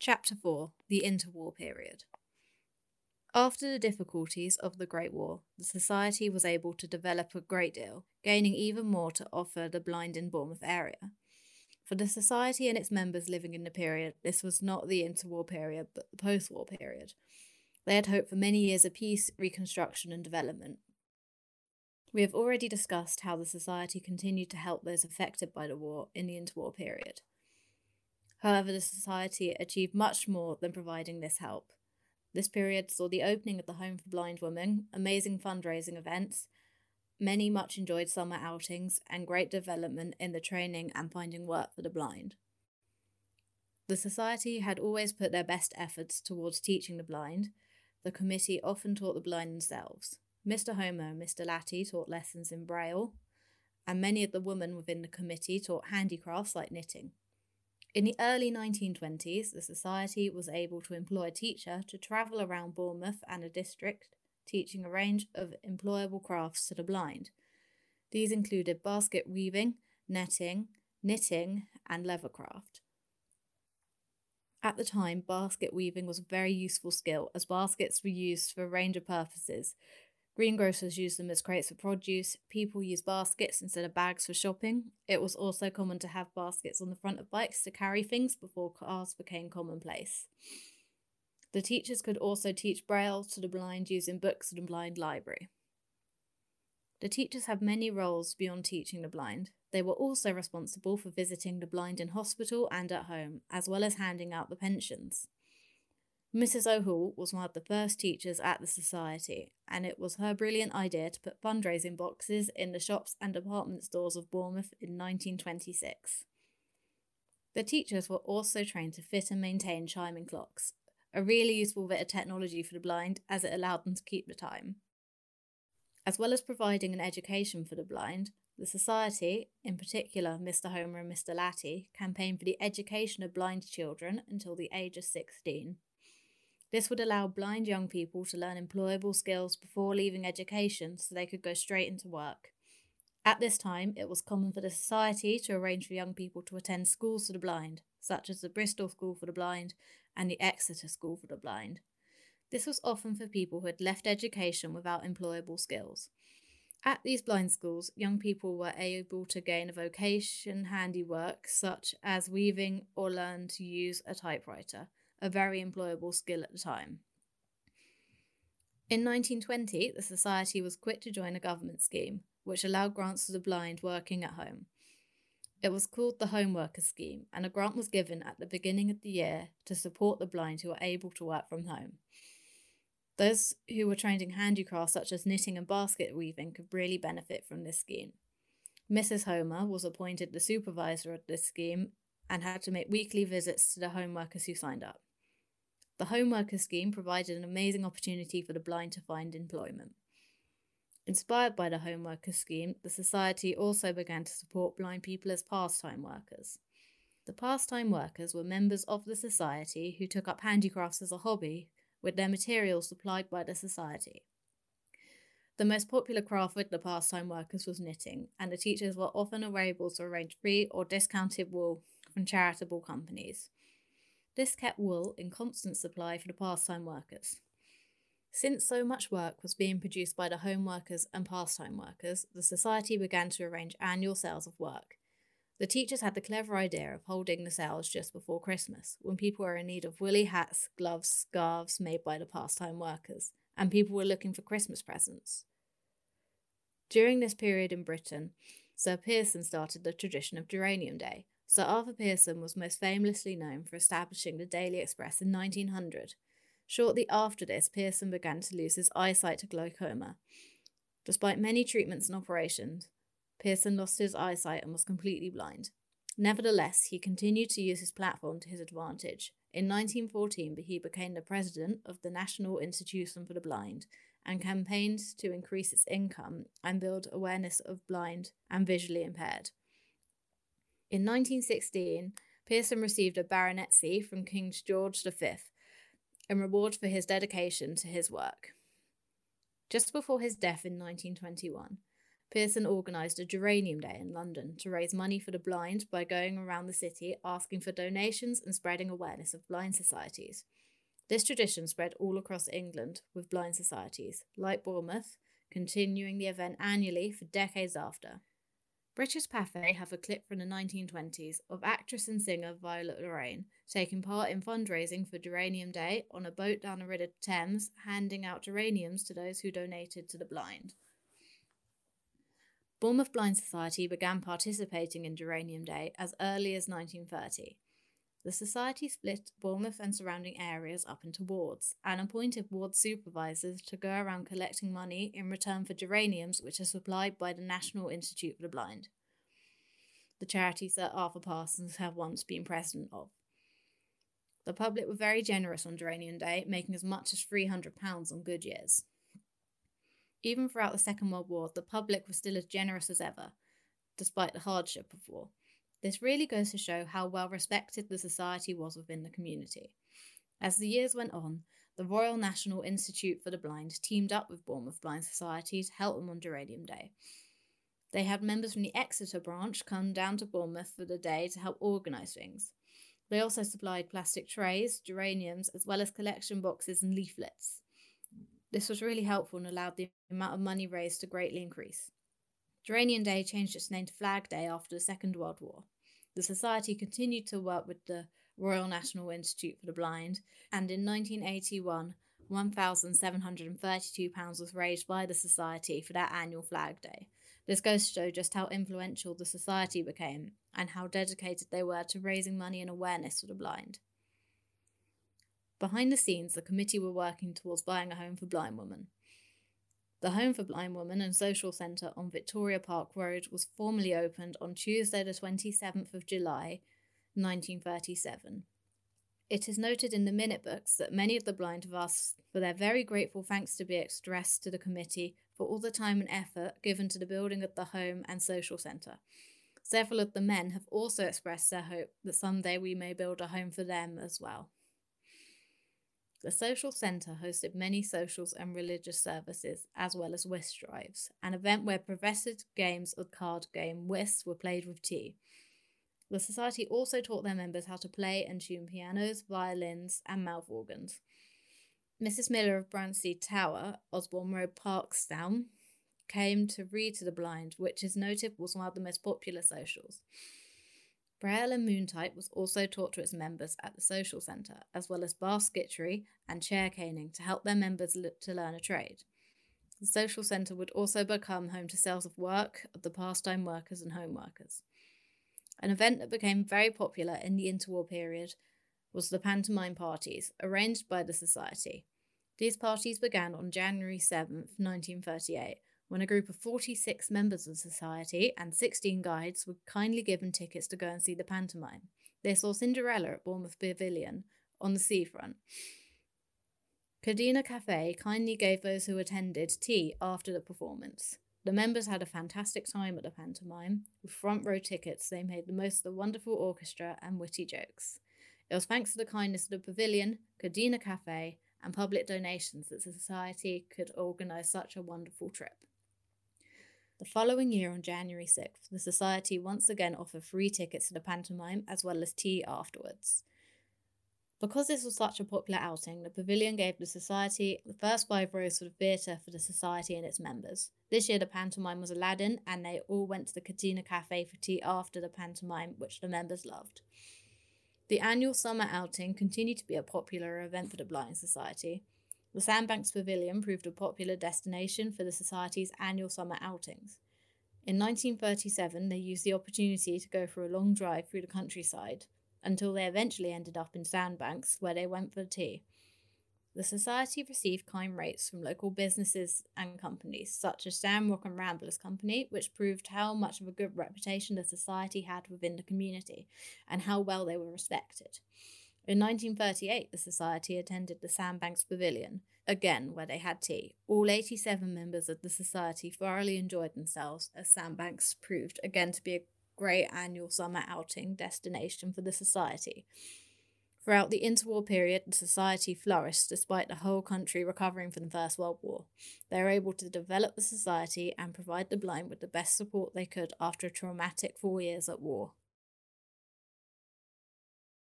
Chapter 4: The Interwar Period. After the difficulties of the Great War, the Society was able to develop a great deal, gaining even more to offer the blind in Bournemouth area. For the Society and its members living in the period, this was not the interwar period, but the post-war period. They had hoped for many years of peace, reconstruction and development. We have already discussed how the Society continued to help those affected by the war in the interwar period. However, the Society achieved much more than providing this help. This period saw the opening of the Home for Blind Women, amazing fundraising events, many much enjoyed summer outings, and great development in the training and finding work for the blind. The Society had always put their best efforts towards teaching the blind. The committee often taught the blind themselves. Mr. Homer and Mr. Latty taught lessons in Braille, and many of the women within the committee taught handicrafts like knitting. In the early 1920s, the Society was able to employ a teacher to travel around Bournemouth and the district, teaching a range of employable crafts to the blind. These included basket weaving, netting, knitting, and leathercraft. At the time, basket weaving was a very useful skill, as baskets were used for a range of purposes. Greengrocers used them as crates for produce, people used baskets instead of bags for shopping. It was also common to have baskets on the front of bikes to carry things before cars became commonplace. The teachers could also teach Braille to the blind using books in the blind library. The teachers had many roles beyond teaching the blind. They were also responsible for visiting the blind in hospital and at home, as well as handing out the pensions. Mrs. O'Hall was one of the first teachers at the Society, and it was her brilliant idea to put fundraising boxes in the shops and department stores of Bournemouth in 1926. The teachers were also trained to fit and maintain chiming clocks, a really useful bit of technology for the blind as it allowed them to keep the time. As well as providing an education for the blind, the Society, in particular Mr. Homer and Mr. Latty, campaigned for the education of blind children until the age of 16. This would allow blind young people to learn employable skills before leaving education so they could go straight into work. At this time, it was common for the Society to arrange for young people to attend schools for the blind, such as the Bristol School for the Blind and the Exeter School for the Blind. This was often for people who had left education without employable skills. At these blind schools, young people were able to gain a vocation handiwork such as weaving or learn to use a typewriter, a very employable skill at the time. In 1920, the Society was quick to join a government scheme, which allowed grants to the blind working at home. It was called the Home Workers Scheme, and a grant was given at the beginning of the year to support the blind who were able to work from home. Those who were trained in handicrafts such as knitting and basket weaving could really benefit from this scheme. Mrs. Homer was appointed the supervisor of this scheme and had to make weekly visits to the home workers who signed up. The Home Workers Scheme provided an amazing opportunity for the blind to find employment. Inspired by the Home Workers Scheme, the Society also began to support blind people as pastime workers. The pastime workers were members of the Society who took up handicrafts as a hobby, with their materials supplied by the Society. The most popular craft with the pastime workers was knitting, and the teachers were often able to arrange free or discounted wool from charitable companies. This kept wool in constant supply for the pastime workers. Since so much work was being produced by the home workers and pastime workers, the Society began to arrange annual sales of work. The teachers had the clever idea of holding the sales just before Christmas, when people were in need of woolly hats, gloves, scarves made by the pastime workers, and people were looking for Christmas presents. During this period in Britain, Sir Pearson started the tradition of Geranium Day. Sir Arthur Pearson was most famously known for establishing the Daily Express in 1900. Shortly after this, Pearson began to lose his eyesight to glaucoma. Despite many treatments and operations, Pearson lost his eyesight and was completely blind. Nevertheless, he continued to use his platform to his advantage. In 1914, he became the president of the National Institution for the Blind and campaigned to increase its income and build awareness of blind and visually impaired. In 1916, Pearson received a baronetcy from King George V in reward for his dedication to his work. Just before his death in 1921, Pearson organised a Geranium Day in London to raise money for the blind by going around the city asking for donations and spreading awareness of blind societies. This tradition spread all across England, with blind societies, like Bournemouth, continuing the event annually for decades after. British Pathé have a clip from the 1920s of actress and singer Violet Lorraine taking part in fundraising for Geranium Day on a boat down the River Thames, handing out geraniums to those who donated to the blind. Bournemouth Blind Society began participating in Geranium Day as early as 1930. The society split Bournemouth and surrounding areas up into wards and appointed ward supervisors to go around collecting money in return for geraniums which are supplied by the National Institute for the Blind, the charity Sir Arthur Parsons had once been president of. The public were very generous on Geranium Day, making as much as £300 on good years. Even throughout the Second World War, the public was still as generous as ever, despite the hardship of war. This really goes to show how well respected the society was within the community. As the years went on, the Royal National Institute for the Blind teamed up with Bournemouth Blind Society to help them on Geranium Day. They had members from the Exeter branch come down to Bournemouth for the day to help organise things. They also supplied plastic trays, geraniums, as well as collection boxes and leaflets. This was really helpful and allowed the amount of money raised to greatly increase. Geranium Day changed its name to Flag Day after the Second World War. The society continued to work with the Royal National Institute for the Blind, and in 1981, £1,732 was raised by the society for their annual Flag Day. This goes to show just how influential the society became and how dedicated they were to raising money and awareness for the blind. Behind the scenes, the committee were working towards buying a home for blind women. The Home for Blind Women and Social Centre on Victoria Park Road was formally opened on Tuesday the 27th of July, 1937. It is noted in the minute books that many of the blind have asked for their very grateful thanks to be expressed to the committee for all the time and effort given to the building of the home and social centre. Several of the men have also expressed their hope that someday we may build a home for them as well. The social centre hosted many socials and religious services, as well as whist drives, an event where professional games of card game whist were played with tea. The society also taught their members how to play and tune pianos, violins, and mouth organs. Mrs. Miller of Brantseed Tower, Osborne Road, Parkstown, came to read to the blind, which is noted was one of the most popular socials. Braille and Moontype was also taught to its members at the social centre, as well as basketry and chair caning to help their members to learn a trade. The social centre would also become home to sales of work of the pastime workers and home workers. An event that became very popular in the interwar period was the pantomime parties, arranged by the society. These parties began on January 7th, 1938, when a group of 46 members of the society and 16 guides were kindly given tickets to go and see the pantomime. They saw Cinderella at Bournemouth Pavilion on the seafront. Cadena Café kindly gave those who attended tea after the performance. The members had a fantastic time at the pantomime. With front row tickets, they made the most of the wonderful orchestra and witty jokes. It was thanks to the kindness of the pavilion, Cadena Café, and public donations that the society could organise such a wonderful trip. The following year, on January 6th, the society once again offered free tickets to the pantomime as well as tea afterwards. Because this was such a popular outing, the pavilion gave the society the first 5 rows for the theatre for the society and its members. This year the pantomime was Aladdin, and they all went to the Cadena Café for tea after the pantomime, which the members loved. The annual summer outing continued to be a popular event for the Blind Society. The Sandbanks Pavilion proved a popular destination for the Society's annual summer outings. In 1937, they used the opportunity to go for a long drive through the countryside, until they eventually ended up in Sandbanks, where they went for tea. The Society received kind rates from local businesses and companies, such as Shamrock and Ramblers Company, which proved how much of a good reputation the Society had within the community, and how well they were respected. In 1938, the Society attended the Sandbanks Pavilion, again where they had tea. All 87 members of the Society thoroughly enjoyed themselves, as Sandbanks proved again to be a great annual summer outing destination for the Society. Throughout the interwar period, the society flourished despite the whole country recovering from the First World War. They were able to develop the society and provide the blind with the best support they could after a traumatic 4 years at war.